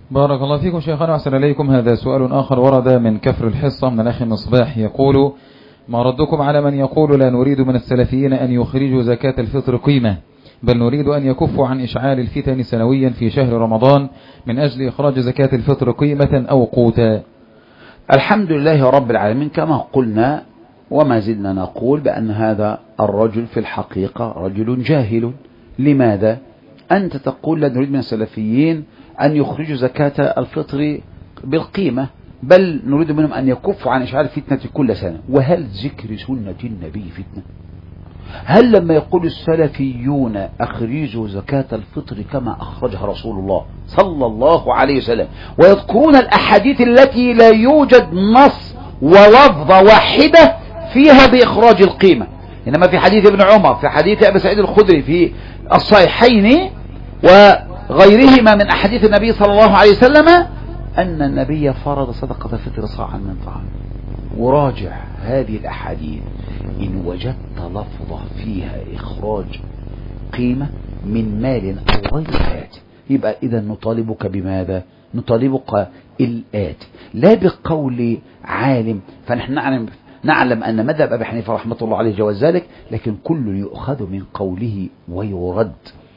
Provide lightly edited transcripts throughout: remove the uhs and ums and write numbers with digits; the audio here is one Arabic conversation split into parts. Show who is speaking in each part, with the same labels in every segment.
Speaker 1: بارك الله فيكم شيخنا وأحسن إليكم. هذا سؤال آخر ورد من كفر الحصة من الأخ مصباح، يقول: ما ردكم على من يقول لا نريد من السلفيين أن يخرجوا زكاة الفطر قيمة، بل نريد أن يكفوا عن إشعال الفتن سنويا في شهر رمضان من أجل إخراج زكاة الفطر قيمة أو قوتا؟
Speaker 2: الحمد لله رب العالمين، كما قلنا وما زلنا نقول بأن هذا الرجل في الحقيقة رجل جاهل. لماذا؟ أنت تقول لا نريد من السلفيين أن يخرجوا زكاة الفطر بالقيمة، بل نريد منهم أن يكفوا عن إشعال الفتنة كل سنة. وهل ذكر سنة النبي فتنة؟ هل لما يقول السلفيون أخرجوا زكاة الفطر كما أخرجها رسول الله صلى الله عليه وسلم، ويذكرون الأحاديث التي لا يوجد نص ولفظة واحدة فيها بإخراج القيمة، إنما في حديث ابن عمر، في حديث أبي سعيد الخدري في الصحيحين وغيرهما من أحاديث النبي صلى الله عليه وسلم أن النبي فرض صدقة الفطر صاعا من طعام. وراجع هذه الأحاديث إن وجدت لفظة فيها إخراج قيمة من مال أو غير آت، يبقى إذا نطالبك بماذا؟ نطالبك الآت، لا بقول عالم. فنحن نعلم أن مذهب أبي حنيفة رحمة الله عليه جواز ذلك، لكن كل يؤخذ من قوله ويرد،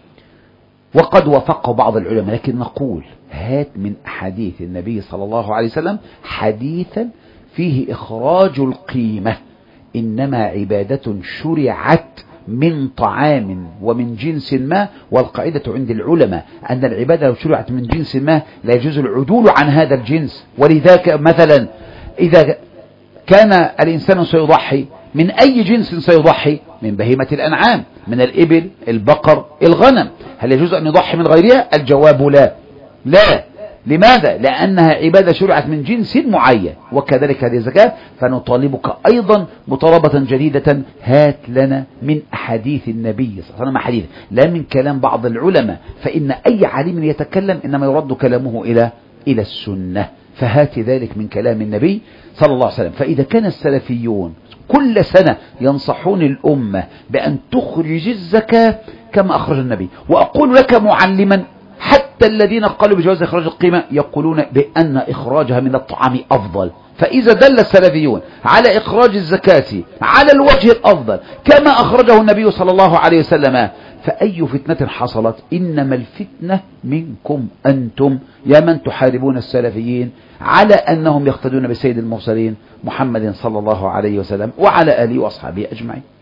Speaker 2: وقد وافقه بعض العلماء. لكن نقول هات من أحاديث النبي صلى الله عليه وسلم حديثا فيه إخراج القيمة، إنما عبادة شرعت من طعام ومن جنس ما، والقاعدة عند العلماء أن العبادة لو شرعت من جنس ما لا يجوز العدول عن هذا الجنس. ولذلك مثلا إذا كان الإنسان سيضحي من أي جنس سيضحي؟ من بهيمة الأنعام، من الإبل، البقر، الغنم، هل يجوز أن يضحي من غيرها؟ الجواب لا. لا. لماذا؟ لأنها عبادة شرعت من جنس معين. وكذلك هذه الزكاة، فنطالبك أيضا مطالبة جديدة، هات لنا من أحاديث النبي صلى الله عليه وسلم حديث، لا من كلام بعض العلماء، فإن أي عالم يتكلم إنما يرد كلامه إلى السنة، فهات ذلك من كلام النبي صلى الله عليه وسلم. فإذا كان السلفيون كل سنة ينصحون الأمة بأن تخرج الزكاة كما أخرج النبي، وأقول لك معلما حتى الذين قالوا بجواز إخراج القيمة يقولون بأن إخراجها من الطعام أفضل. فإذا دل السلفيون على إخراج الزكاة على الوجه الأفضل كما أخرجه النبي صلى الله عليه وسلم، فأي فتنة حصلت؟ إنما الفتنة منكم أنتم يا من تحاربون السلفيين على أنهم يقتدون بسيد المرسلين محمد صلى الله عليه وسلم وعلى آله وأصحابه أجمعين.